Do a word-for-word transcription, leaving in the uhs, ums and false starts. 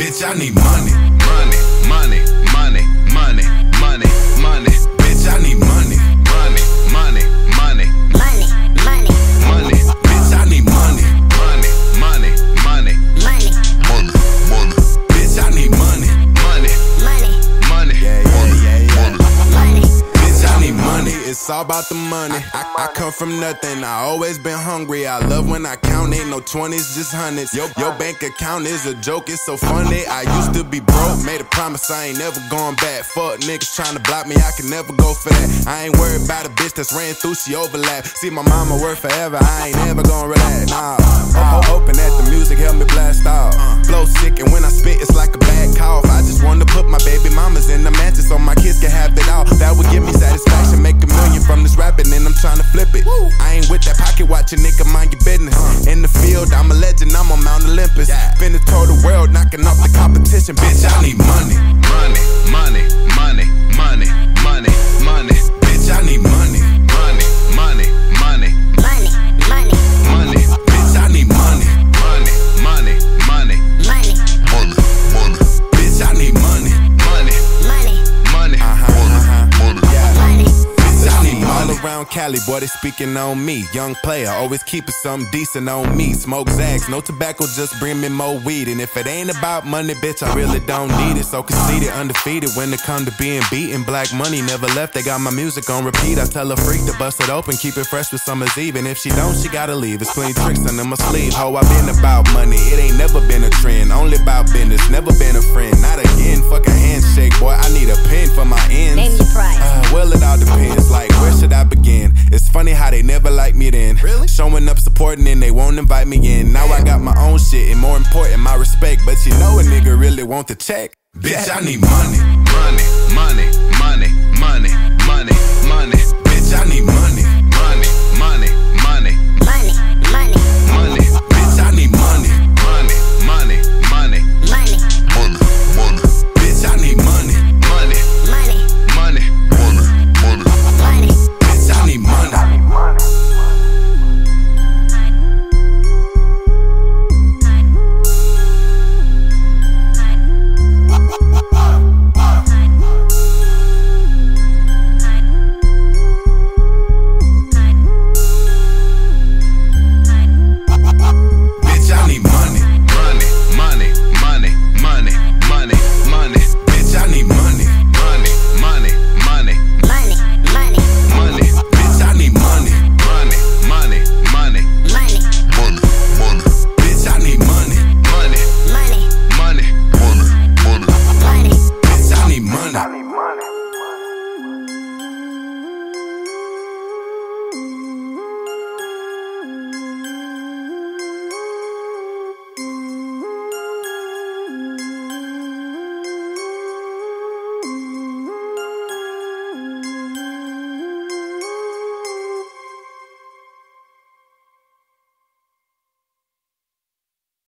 Bitch, I need money. Money, money, money, money, money, money. Bitch, I need money. Money, money, money, Money, money, money. Bitch, I need money. Money, money, money, money, money, money. Bitch, I need money. Money, money, money. Yeah, yeah, yeah, yeah. money. Bitch, I need money. It's all about the money. I, I come from nothing. I always been hungry. I love when I count. Ain't no twenties, just hundreds. Yo, your bank account is a joke. It's so funny. I used to be broke. Made a promise I ain't never going back. Fuck niggas trying to block me. I can never go for that. I ain't worried about a bitch that's ran through. She overlap. See my mama work forever. I ain't never gonna relax. Nah. Ho- hoping that the music help me blast off. Flow sick and when I spit it's like a bad cough. I just wanna put my baby mamas in the mansion so my kids can have it all. That would give me satisfaction. Make a million from this rapping and I'm trying to flip it. I ain't with that pocket watching, nigga, mind your business. In the field, I'm a legend, I'm on Mount Olympus. Finna tour the world, knocking off the competition. Bitch, I need money. Money, money, money, money, money, money. Bitch, I need money. Money, money, money, Money, money, money. Bitch, I need money. Money, money, money, money, money, money. Bitch, I need money. Money, money, money, Uh-huh, uh-huh. money. Yeah. money. Bitch, I need all around Cali, boy, they speaking on me. Young player, always keeping something decent on me. Smoke Zags, no tobacco, just bring me more weed. And if it ain't about money, bitch, I really don't need it. So conceited, undefeated when it come to being beaten. Black money never left, they got my music on repeat. I tell a freak to bust it open, keep it fresh with Summer's Eve. And if she don't, she gotta leave. It's plenty tricks under my sleeve. Ho, I been about money, it ain't never been a trend. Only about business, never been a friend. Not again, fuck a handshake, boy, I need a pen for my ends. Name your price. Uh, well, it all depends, like, where should I begin? It's funny how they never like me then. Really? Showing up, supporting, and they won't invite me in. Now I got my own shit, and more important, my respect. But you know a nigga really want the check. Bitch, I need money. Money, money, money, money,